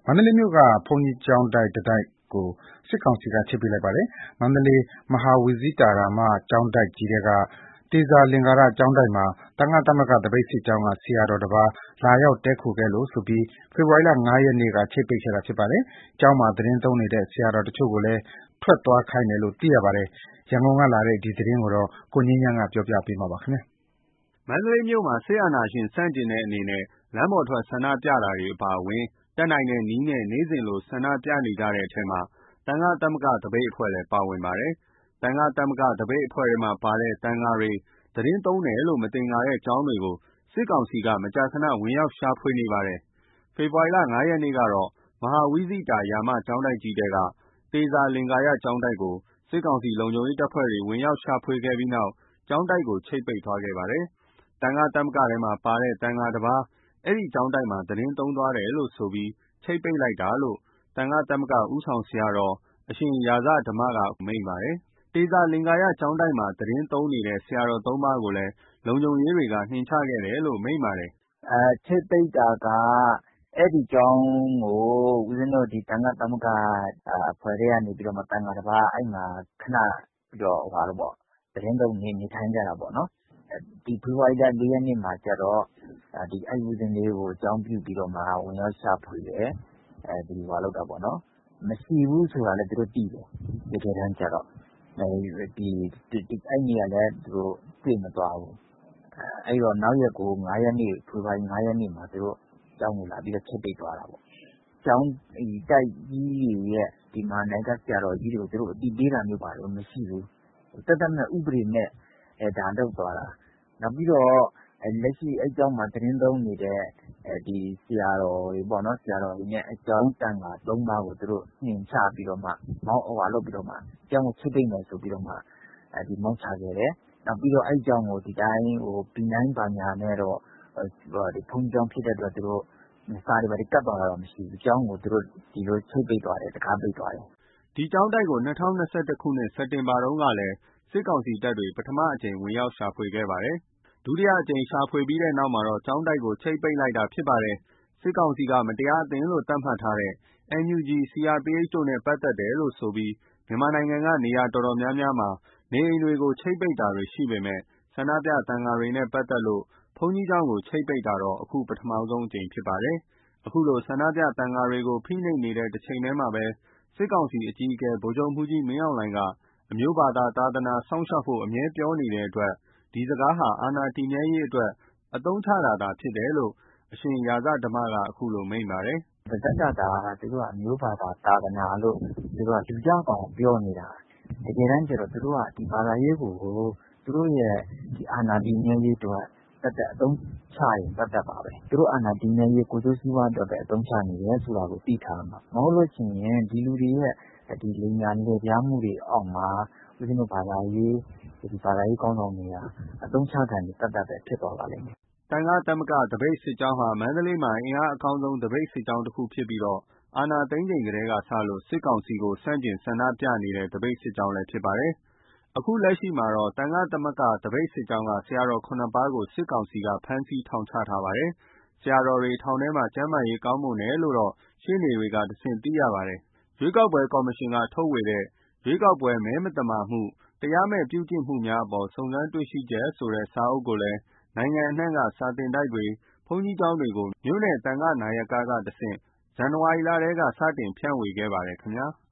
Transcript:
မန္တလေးမြို့က ဘုန်းကြီးကျောင်းတိုက်တတိုက်ကို စစ်ကောင်စီက ချိတ်ပိတ်လိုက်ပါတယ်။ မန္တလေး မဟာဝိဇိတာရမကျောင်းတိုက်ကြီးထဲက တေဇာလင်္ကာရကျောင်းတိုက်မှာ သံဃသမဂ္ဂ သပိတ်စစ်ကြောင်းက ဆရာတော်တပါး လာရောက်တည်းခိုခဲ့လို့ဆိုပြီး ဖေဖော်ဝါရီ ၅ ရက်နေ့က ချိတ်ပိတ်ခဲ့တာဖြစ်ပါတယ်။ ကျောင်းမှာ သီတင်းသုံးနေတဲ့ ဆရာတော်တချို့ကိုလည်း ထွက်သွားခိုင်းတယ်လို့ သိရပါတယ်။ ရန်ကုန်ကလာတဲ့ ဒီသတင်းကို ကိုငြိမ်းချမ်းက ပြောပြပါမယ်။ မန္တလေးမြို့မှာ စစ်အာဏာရှင်ဆန့်ကျင်တဲ့အနေနဲ့ လမ်းပေါ်ထွက်ဆန္ဒပြတာတွေအပါအဝင် တတ်နိုင်တဲ့နည်းနဲ့ နေ့စဉ်လို ဆန္ဒပြနေကြတဲ့အထဲမှာ သံဃသမဂ္ဂသပိတ်အဖွဲ့လည်းပါဝင်ပါတယ်။ သံဃသမဂ္ဂသပိတ်အဖွဲ့ထဲမှာပါတဲ့ သံဃာတွေ သတင်းသုံးတယ်လို့ မသင်္ကာတဲ့ကျောင်းတွေကို စစ်ကောင်စီက မကြာခဏ ဝင်ရောက်ရှာဖွေနေပါတယ်။ ဖေဖော်ဝါရီ ၅ ရက်နေ့ကတော့ မဟာဝိဇိတာရမကျောင်းတိုက်ကြီးထဲက တေဇာလင်္ကာရကျောင်းတိုက်ကို စစ်ကောင်စီလုံခြုံရေးတပ်ဖွဲ့တွေ ဝင်ရောက်ရှာဖွေခဲ့ပြီးနောက် ကျောင်းတိုက်ကို ချိတ်ပိတ်သွားခဲ့ပါတယ်။ သံဃသမဂ္ဂထဲမှာပါတဲ့ သံဃာတပါး အဲဒီကျောင်းတိုက်မှာ သတင်းသုံးသွားတယ်လို့ဆိုပြီး ချိတ်ပိတ်လိုက်တာလို့ သံဃသမဂ္ဂဦးဆောင်ဆရာတော် အရှင်ရာဇဓမ္မက မိန့်ပါတယ်။ တေဇာလင်္ကာရကျောင်းတိုက်မှာ သတင်းသုံးနေတဲ့ ဆရာတော် ၃ ပါးကိုလည်း လုံခြုံရေးတွေက နှင်ချခဲ့တယ်လို့ မိန့်ပါတယ်။ “ချိတ်ပိတ်တာက အဲဒီကျောင်းကို ဦးဇင်းတို့သံဃသမဂ္ဂအဖွဲ့ထဲကနေပြီးတော့ သံဃာတပါး အဲဒီမှာခဏသတင်းသုံးနေထိုင်ကြတာပေါ့နော်။ ဖေဖော်ဝါရီ ၄ ရက်နေ့မှာကျတော့ အဲဒီဦးဇင်းလေးကို အကြောင်းပြုပြီးတော့မှ ဝင်ရောက်ရှာဖွေတယ်။ မရှိဘူးဆိုတာလည်း သူတို့သိတယ်။ တကယ်တမ်းကျတော့ အဲဒီနေ့ကလည်း သူတို့တွေ့မသွားဘူး။ အဲဒီတော့ နောက်ရက်ကို ဖေဖော်ဝါရီ ၅ ရက်နေ့မှာ သူတို့ကျောင်းကိုလာပြီးတော့ ချိတ်ပိတ်သွားတာပေါ့။ ကျောင်းတိုက်ကြီးတွေရဲ့နာယက ဆရာတော်ကြီးတွေကို သူတို့အသိပေးတာမျိုးမရှိဘူး။ သက်သက်မဲ့ ဥပဒေမဲ့လုပ်သွားတာ။ နောက်ပြီးတော့ လက်ရှိအဲဒီကျောင်းမှာ သတင်းသုံးနေတဲ့ ဆရာတော်တွေနဲ့ ကျောင်းသံဃာ ၃ ပါးကို သူတို့နှင်ချပြီးတော့မှ ကျောင်းကိုချိတ်ပိတ်မယ်ဆိုပြီးတော့မှ မောင်းချခဲ့တယ်။ နောက်ပြီးတော့ အဲဒီကျောင်းကို B9 ဘာညာနဲ့တော့ ဘုန်းကြီးကျောင်းဖြစ်တဲ့အတွက် စာတွေဘာတွေကပ်သွားတာတော့မရှိဘူး။ ကျောင်းကို သူတို့ဒီလိုချိတ်ပိတ်သွားတယ်။ တံခါးပိတ်သွားတယ်။ ” ဒီကျောင်းတိုက်ကို ၂၀၂၁ စက်တင်ဘာတုန်းကလည်း စစ်ကောင်စီတပ်တွေ ပထမအကြိမ် ဝင်ရောက်ရှာဖွေခဲ့ပါတယ်။ ဒုတိယအကြိမ်ရှာဖွေပြီးနောက်မှာတော့ ကျောင်းတိုက်ကို ချိတ်ပိတ်လိုက်တာဖြစ်ပါတယ်။ စစ်ကောင်စီက မတရားအသင်းလို့ သတ်မှတ်ထားတဲ့ NUG ၊ CRPH တို့နဲ့ ပတ်သက်တယ်လို့ဆိုပြီး မြန်မာနိုင်ငံက နေရာတော်တော်များများမှာ နေအိမ်တွေကို ချိတ်ပိတ်တာတွေရှိပေမယ့် ဆန္ဒပြသံဃာတွေနဲ့ပတ်သက်လို့ ဘုန်းကြီးကျောင်းကို ချိတ်ပိတ်တာတော့ အခုပထမဆုံးအကြိမ်ဖြစ်ပါတယ်။ အခုလို ဆန္ဒပြသံဃာတွေကို ဖိနှိပ်နေတဲ့တချိန်တည်းမှာပဲ စစ်ကောင်စီအကြီးအကဲ ဗိုလ်ချုပ်မှူးကြီးမင်းအောင်လှိုင်က အမျိုးဘာသာ သာသနာစောင့်ရှောက်ဖို့ အမြဲပြောနေတဲ့အတွက် ဒီစကားဟာ အာဏာတည်မြဲရေးအတွက် အသုံးချတာသာဖြစ်တယ်လို့ အရှင်ရာဇဓမ္မက အခုလိုမိန့်ပါတယ်။ “ပါးစပ်ကသာ သူတို့က အမျိုးဘာသာ သာသနာလို့ လူကြားပေါက်အောင်ပြောနေတာ။ တကယ်တမ်းကျတော့ သူတို့က ဘာသာရေးကို သူတို့ရဲ့အာဏာတည်မြဲရေးအတွက် သက်သက်အသုံးချရင်သက်သက်ပါပဲ။ သူတို့အာဏာတည်မြဲရေး ကိုယ်ကျိုးစီးပွားအတွက်ပဲ အသုံးချနေတယ်ဆိုတာကို သိထားရမှာ။ မဟုတ်လို့ရှိရင် ဒီလူတွေရဲ့လိမ်ညာလှည့်ဖျားမှုတွေအောက်မှာ ဦးဇင်းတို့ဘာသာရေးခေါင်းဆောင်တွေက အသုံးချခံတွေသက်သက်ပဲဖြစ်သွားပါလိမ့်မယ်။ ” သံဃသမဂ္ဂသပိတ်စစ်ကြောင်းဟာ မန္တလေးမှာ အင်အားအကောင်းဆုံး သပိတ်စစ်ကြောင်းတခုဖြစ်ပြီး အာဏာသိမ်းချိန်ကတည်းကစလို့ စစ်ကောင်စီကို ဆန့်ကျင်ဆန္ဒပြနေတဲ့ သပိတ်စစ်ကြောင်းလည်းဖြစ်ပါတယ်။ အခုလက်ရှိမှာတော့ သံဃသမဂ္ဂသပိတ်စစ်ကြောင်းက ဆရာတော် ၇ ပါးကို စစ်ကောင်စီက ဖမ်းဆီးထောင်ချထားပါတယ်။ ဆရာတော်တွေ ထောင်ထဲမှာ ကျန်းမာရေးကောင်းမွန်တယ်လို့တော့ ရှေ့နေတွေကတဆင့် သိရပါတယ်။ ရွေးကောက်ပွဲကော်မရှင်က ထုတ်ဝေတဲ့ ရွေးကောက်ပွဲမဲမသမာမှု၊ တရားမဲ့ပြုကျင့်မှုများအပေါ် စုံစမ်းတွေ့ရှိချက်ဆိုတဲ့ စာအုပ်ကိုလည်း နိုင်ငံအနှံ့က စာသင်တိုက်တွေ၊ ဘုန်းကြီးကျောင်းတွေကို မြို့နယ်သံဃနာယက ကတဆင့် ဇန်နဝါရီလထဲက စတင်ဖြန့်ဝေခဲ့ပါတယ်ခင်ဗျာ။